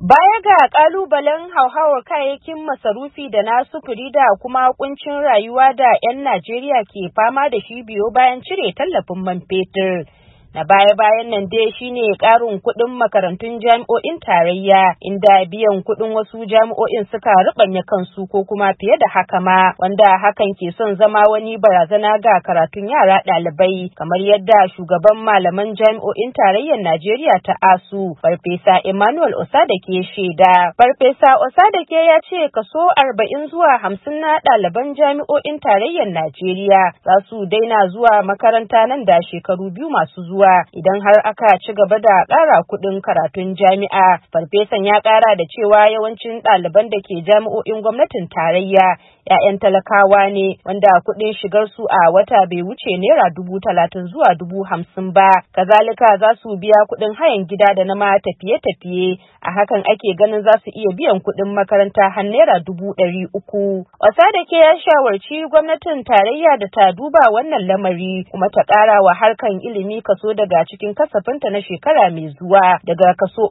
Baya ga ƙalubalen hauhawar kayayyakin masarufi da na sufuri da kuma kuncin rayuwa da 'yan Najeriya ke fama da shi biyo bayan cire tallafin man fetur. Na baya-bayan nan dai shine ƙarin kuɗin makarantun jami'o'in tarayya, inda biyan kuɗin wasu jami'o'in suka ruɓanya kansu ko kuma fiye da haka ma, wanda hakan ke son zama wani barazana ga karatun yara ɗalibai, kamar yadda shugaban malaman jami'o'in tarayyar Najeriya ta ASU, Farfesa Emmanuel Osadake shaida. Farfesa Osadake ya ce kaso 40 zuwa 50 na ɗaliban jami'o'in tarayyar Najeriya za su daina zuwa makaranta nan da shekaru 2 masu zuwa. Idan har aka ci gaba da ƙara kuɗin karatun jami'a. Farfesan ya ƙara da cewa yawancin ɗaliban da ke jami'o'in gwamnatin tarayya 'ya'yan talakawa ne, wanda kuɗin shigar su a wata bai wuce naira 30,000 zuwa 50,000 ba. Kazalika za su biya kuɗin hayan gida da na ma tafiye-tafiye. A hakan ake ganin za su iya biyan kuɗin makaranta har naira 300,000. Osadake ya shawarci gwamnatin tarayya da ta duba wannan lamari kuma ta ƙara wa harkan ilimi kaso daga cikin kasafinta na shekara mai zuwa daga kaso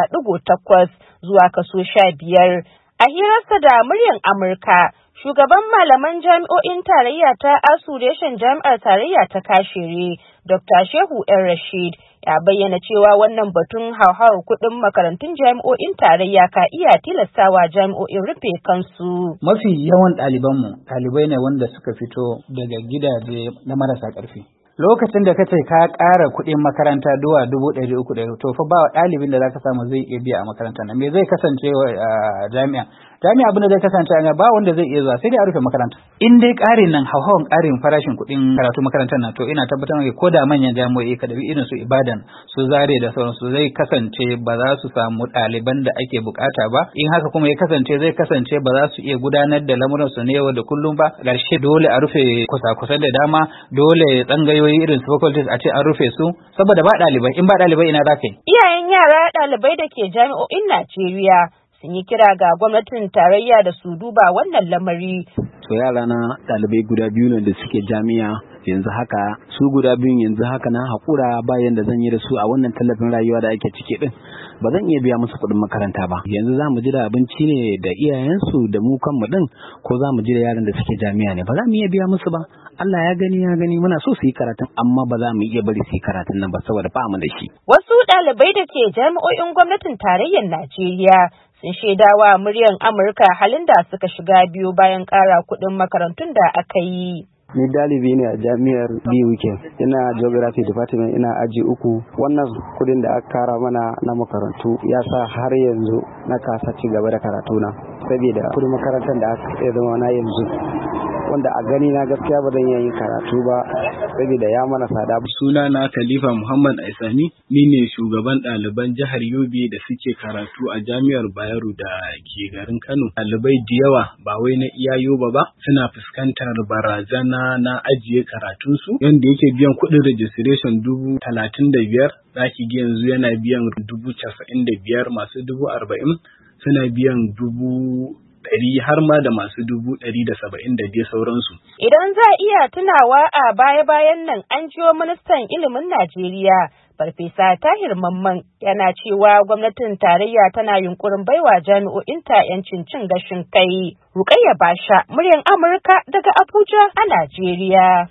3.8 zuwa kaso 15. A hirarsa da muryar Amurka, shugaban malaman jami'o'in tarayya ta ASU reshen jami'ar tarayya ta Kashere, Dr. Shehu ‘yan Rashid, ya bayyana cewa wannan batun hauhawar kuɗin makarantun jami'o'in tarayya ka iya tilastawa jami'o'in rufe kansu. Mafi yawan ɗalibai ne wanda suka fito daga gidaje na marasa ƙarfi. Lokacin da kace ka ƙara kuɗin makaranta zuwa 300,000, to fa ba ɗalibin da zaka samu zai iya biya a makarantar nan. Me zai kasance wa jami'a? Jami'a abin da zai kasance a ba wanda zai iya zuwa, sai dai a rufe makaranta. In dai ƙarin nan hauhawan ƙarin farashin kuɗin karatu makarantar nan, to ina tabbatar maka ko da manyan jami'o'i ka dabi irin su Ibadan, su Zaria da sauransu, zai kasance ba za su samu ɗaliban da ake bukata ba. In haka kuma zai kasance ba za su iya gudanar da lamuran su ne yau da kullum ba. Ƙarshe dole a rufe kusa-kusa da dama, dole tsangayoyi irin su faculties a ce an rufe su saboda ba ɗalibai. In ba ɗalibai ina za ka yi? Iyayen yara ɗalibai da ke jami'o'in Najeriya sun yi kira ga gwamnatin tarayya da su duba wannan lamari. To yara na ɗalibai guda biyu ne da suke jami'a yanzu haka, su guda biyun yanzu haka na haƙura bayan da zan yi da su a wannan tallafin rayuwa da ake ciki din. Ba zan iya biya musu kuɗin makaranta ba. Yanzu za mu ji da abinci ne da iyayensu da mu kanmu din, ko za mu ji da yaran da suke jami'a ne. Ba za mu iya biya musu ba. Allah ya gani muna so su yi karatun, amma ba za mu iya bari su yi karatun nan ba saboda ba mu da shi. Wasu ɗalibai da ke jami'o'in gwamnatin tarayyar Najeriya sun shaidawa muryar Amurka halin da suka shiga biyo bayan ƙara kuɗin makarantun da aka yi. Ni dalibi ne a jami'ar BUK, ina Geography Department, ina aji 3. Wannan kudin da aka kara mana na makarantu ya sa har yanzu na kasa ci gaba da karatuna, saboda kudin makarantar da aka zama na yanzu, wanda a gani na gaskiya ba zan yin karatu ba saboda ya mana tsada. Suna na Khalifa Muhammad Aisani, ni ne shugaban ɗaliban jihar Yobe da suke karatu a jami'ar Bayero da ke garin Kano. Ɗalibai da yawa ba wai na iya Yobe ba suna fuskantar barazana na ajiye karatunsu, yanda yake biyan kuɗin registration 35,000, zaki ga yanzu yana biyan 95,000, masu 40,000 suna biyan 100,000 har ma da masu 170 da dai sauransu. Idan za a iya tunawa a baya-bayan nan an jiyo ministan ilimin Najeriya Farfesa Tahir Mamman yana cewa gwamnatin tarayya tana yunkurin baiwa jami'o'inta 'yancin cin gashin kai. Rukayya Basha, muryar Amurka daga Abuja a Najeriya.